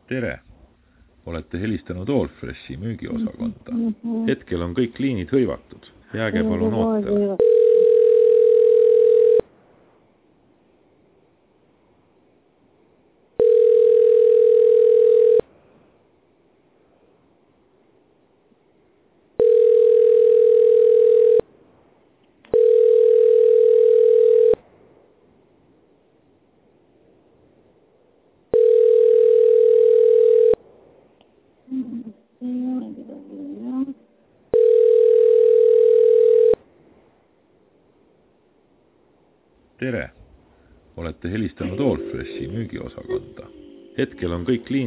Tere! Olete helistanud Allfreshi müügiosakonda. Hetkel on kõik liinid hõivatud. Jääge palun ootele. Tere! Olete helistanud Allfreshi müügiosakonda. Hetkel on kõik liinid